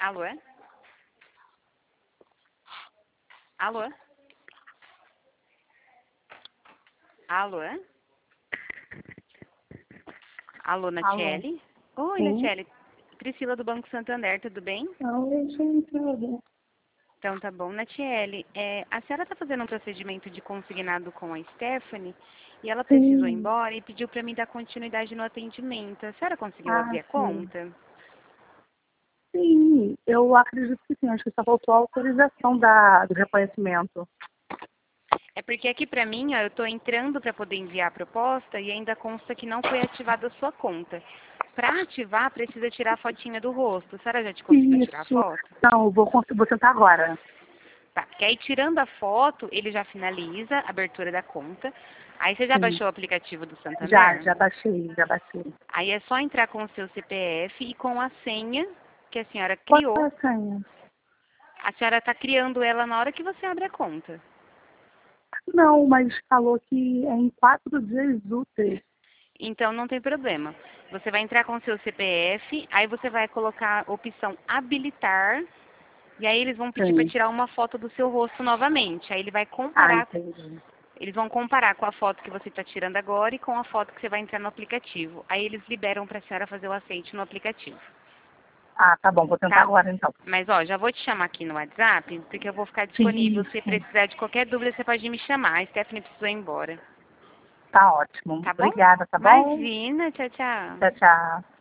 Alô? Alô? Alô? Alô, Alô? Natiele? Oi, Sim? Natiele. Priscila do Banco Santander, tudo bem? Oi, gente. Então tá bom. Natiele, a senhora está fazendo um procedimento de consignado com a Stephanie e ela precisou ir Sim. embora e pediu para mim dar continuidade no atendimento. A senhora conseguiu Ah, abrir a sim. conta? Sim, eu acredito que sim. Acho que só faltou a autorização do reconhecimento. É porque aqui para mim, ó, eu estou entrando para poder enviar a proposta e ainda consta que não foi ativada a sua conta. Para ativar, precisa tirar a fotinha do rosto. A senhora já te conseguiu tirar a Isso. foto? Não, vou tentar agora. Tá, porque aí tirando a foto, ele já finaliza a abertura da conta. Aí você já Sim. baixou o aplicativo do Já, Santander? já baixei, já baixei. Aí é só entrar com o seu CPF e com a senha que a senhora Qual é criou. a senha? A senhora está criando ela na hora que você abre a conta. Não, mas falou que é em 4 dias úteis. Então não tem problema. Você vai entrar com o seu CPF, aí você vai colocar a opção habilitar, e aí eles vão pedir para Sim. tirar uma foto do seu rosto novamente. Aí ele vai Ah, comparar, entendi. eles vão comparar com a foto que você está tirando agora e com a foto que você vai entrar no aplicativo. Aí eles liberam para a senhora fazer o aceite no aplicativo. Ah, tá bom, vou tentar Tá? agora então. Mas ó, já vou te chamar aqui no WhatsApp, porque eu vou ficar disponível. Sim, Se sim. precisar de qualquer dúvida, você pode me chamar. A Stephanie precisou ir embora. Tá ótimo. Tá bom? Obrigada, tá bom? Imagina, tchau, tchau. Tchau, tchau.